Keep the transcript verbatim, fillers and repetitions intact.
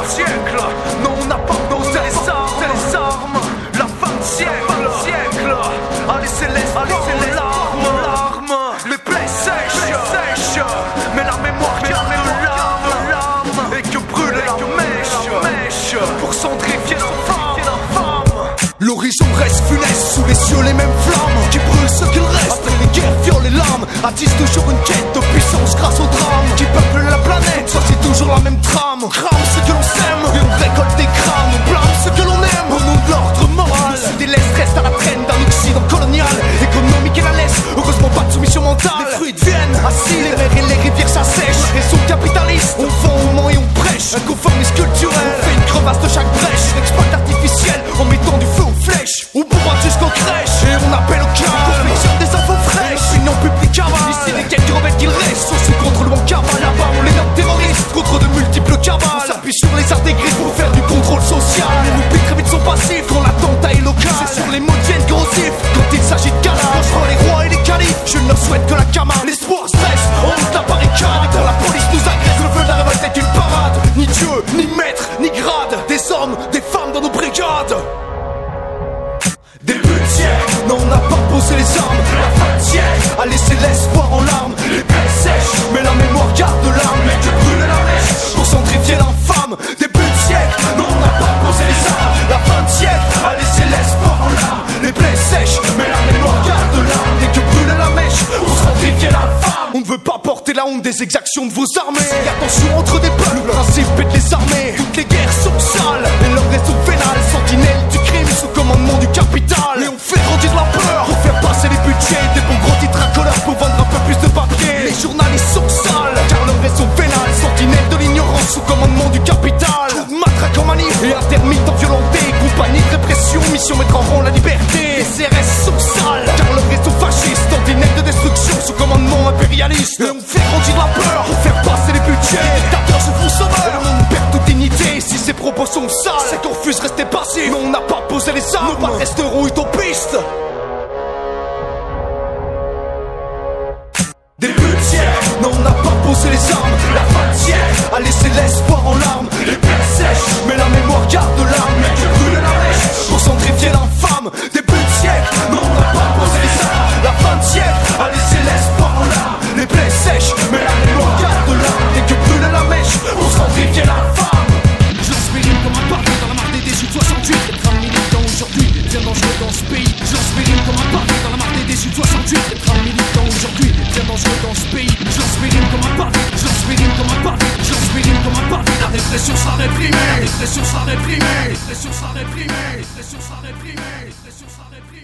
siècle. Non, on n'a pas posé les armes, c'est les armes. La fin de siècle, siècle. Allez, c'est les, allez, c'est les larmes, larmes. Les plaies sèches, sèches. Mais la mémoire garde de larmes, larmes. Et que brûle, et que mèche, mèche. Pour centrifier l'enfant. L'horizon reste funeste, sous les cieux les mêmes flammes qui brûlent ce qu'il reste. Après les guerres, violent les larmes, attise toujours une quête de puissance grâce au drame qui peuple la planète. Ça c'est toujours la même trame. Crame ce que l'on sème et on récolte des crânes. On blâme ce que l'on aime au nom de l'ordre moral. Le sud et l'est restent à la traîne d'un occident colonial, économique et la laisse, heureusement pas de soumission mentale. Les fruits deviennent acides, les mers et les rivières s'assèchent. Réseau capitaliste, on vend, on ment et on prêche. Un conformisme culturel, on fait une crevasse de chaque brèche. Une exploit artificielle en mettant du feu aux flèches. On bourrade jusqu'aux crèches et on appelle au calme. On confectionne des infos fraîches, opinion publique cabale. Ici les quelques rebelles qu'il reste sont sous contrôle bancable. Là-bas on les nomme terroristes contre de multiples cabales. On s'appuie sur les intégrés pour faire du contrôle social. On oublie très vite son passif quand l'attentat est local. C'est sur les mots deviennent corrosifs quand il s'agit de calage. Quand je vois les rois et les califes, je ne leur souhaite que la camade. L'espoir stress, on monte la barricade. Et quand la police nous agresse, le feu de la révolte est une parade. Ni Dieu, ni maître, ni grade. Des hommes, des femmes dans nos brigades. Début de siècle, non on n'a pas posé les armes. La fin de siècle a laissé l'espoir en larmes. Les plaies sèches, mais la mémoire garde l'âme. Mais que brûle la mèche pour centrifier l'infâme. Début de siècle, non on n'a pas posé les armes. La fin de siècle a laissé l'espoir en larmes. Les plaies sèches, mais la mémoire garde l'âme. Mais que brûle la mèche pour centrifier l'infâme. On ne veut pas porter la honte des exactions de vos armées. Et attention entre des peuples, le principe est de les armer. Toutes les guerres sont sales et leur réseau pénal, sentinelle du crime sous commandement du capital. Et on fait grandir la peur pour faire passer les budgets. Des bons gros titres incolores pour vendre un peu plus de papier. Les journalistes sont sales car leur réseau pénal, sentinelle de l'ignorance sous commandement du capital. Coup de matraque en manif et intermittent violenté. Compagnie de répression, mission mettre en rang la liberté. Les C R S sont sales car leur réseau fasciste, sentinelle de destruction sous commandement impérialiste. Et on fait grandir la peur pour faire passer les budgets. Les dictateurs se font sauveurs et le monde perd toute dignité. Si ces propos sont sales, c'est qu'on refuse rester passif. Mais on n'a pas posé les armes, nos pas resteront utopistes. Début de siècle, non on n'a pas posé les armes. La fin de siècle a laissé l'espoir en larmes. Les plaies sèches, mais la mémoire garde l'âme. Mais que brûle la mèche pour centrifier l'infâme. Début de siècle, non on n'a pas posé les armes. La fin de siècle a laissé l'espoir en larmes. Les plaies sèches, mais la mémoire garde l'âme. Et que brûle la mèche pour centrifier l'infâme. Je lance mes rimes comme un pavé dans la mare des dix-huit soixante-huit. Être un militant aujourd'hui, bien dangereux dans ce pays. Je lance mes rimes comme un pavé dans la mare des dix-huit soixante-huit. Être un militant aujourd'hui, bien dangereux dans ce pays. Je lance mes rimes comme un pavé, je lance mes rimes comme un pavé. Je lance mes rimes comme un pavé. La répression sera réprimée, la répression sera réprimée, la répression sera réprimée, la répression sera réprimée, la répression sera réprimée.